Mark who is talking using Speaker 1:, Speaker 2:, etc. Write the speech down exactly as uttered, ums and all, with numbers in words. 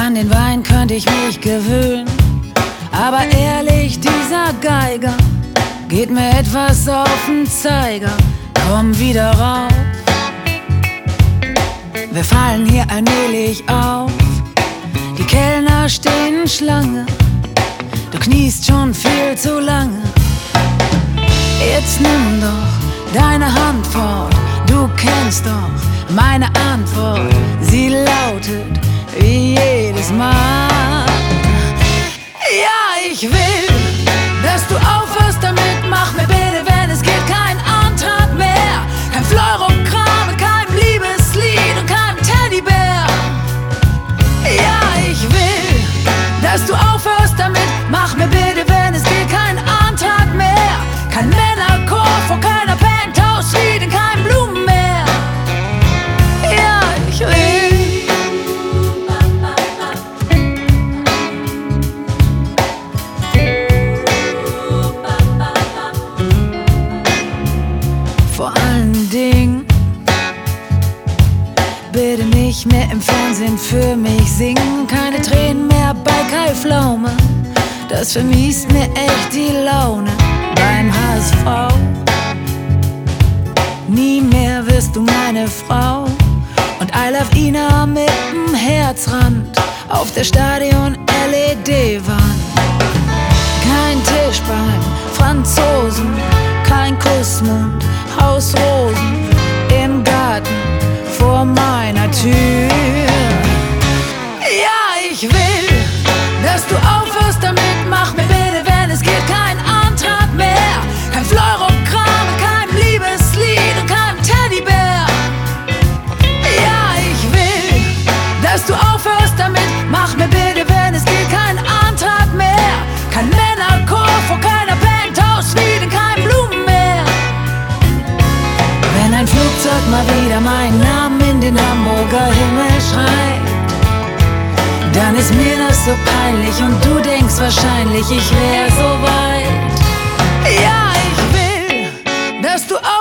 Speaker 1: An den Wein könnte ich mich gewöhnen, aber ehrlich, dieser Geiger geht mir etwas auf den Zeiger. Komm wieder rauf, wir fallen hier allmählich auf. Die Kellner stehen Schlange, du kniest schon viel zu lange. Jetzt nimm doch deine Hand fort, du kennst doch meine Antwort. Sie lautet wie jedes Mal: ja, ich will, dass du aufhörst damit. Mach mir bitte, wenn es geht, kein Antrag mehr. Kein Fleurokram, kein Liebeslied und kein Teddybär. Ja, ich will, dass du aufhörst damit. Mach mir bitte, wenn es geht, kein Antrag mehr. Kein Männerchor vor keiner Penthouse-Suite und kein Blumenmeer. Ja, ich will. Vor allen Dingen bitte nicht mehr im Fernsehen für mich singen. Keine Tränen mehr bei Kai Pflaume, das vermiest mir echt die Laune beim H S V. Nie mehr wirst du meine Frau. Und I love Ina mit'm Herzrand auf der Stadion-L E D-Wand. Kein Tisch beim Franzosen, kein Kussmund, Hausrosen im Garten vor meiner Tür. Ja, ich will, dass du aufhörst damit. Mach mir bitte, wenn es geht, kein Antrag mehr. Kein Fleurokram, kein Liebeslied und kein Teddybär. Ja, ich will, dass du aufhörst damit. Mach mir bitte, wenn es geht, kein Antrag mehr. Kein Männerchor vor keiner Penthouse-Suite und kein Blumenmeer. Wenn ein Flugzeug mal wieder meinen Namen in den Hamburger Himmel schreit, dann ist mir das so peinlich und du denkst wahrscheinlich, ich wär so weit. Ja, ich will, dass du